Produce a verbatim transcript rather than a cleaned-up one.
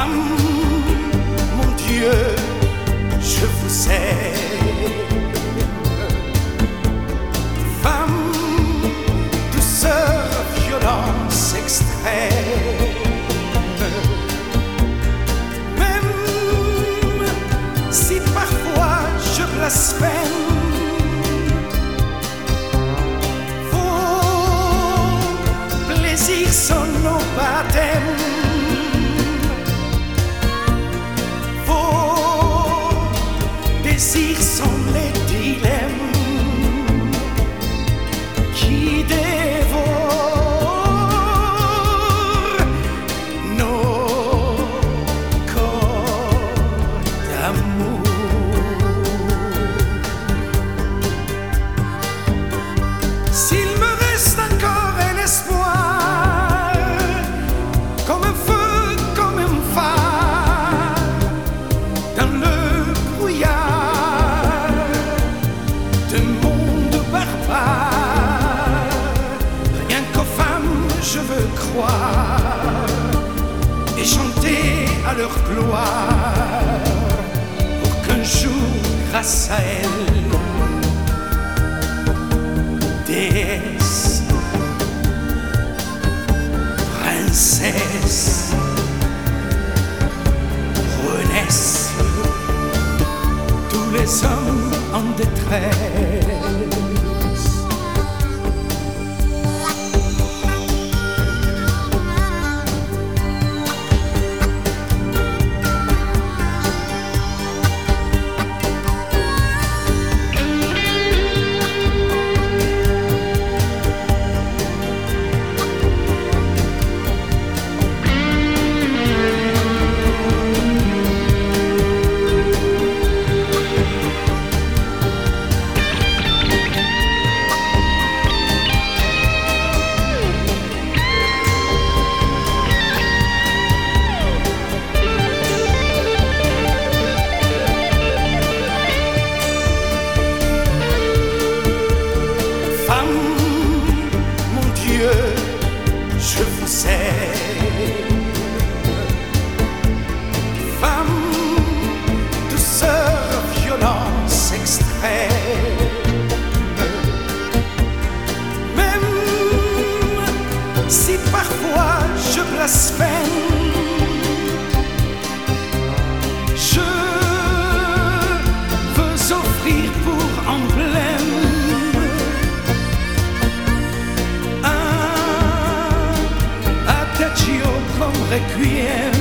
Femme, mon Dieu, je vous aime. Femme, douceur, violence extrême. Même si parfois je blasphème, vos plaisirs sont nos baptêmes. Désirs sont les dilemmes qui dévorent nos corps d'amour. S'il me reste encore un espoir, comme un feu, comme un phare, dans le brouillard de monde barbare, rien qu'aux femmes je veux croire et chanter à leur gloire, pour qu'un jour, grâce à elles, déesse, princesse, renaissent tous les hommes en détresse. Je vous aime. Femme, douceur, violence extrême. Même si parfois je blasphème, je veux offrir pour emblème Requiem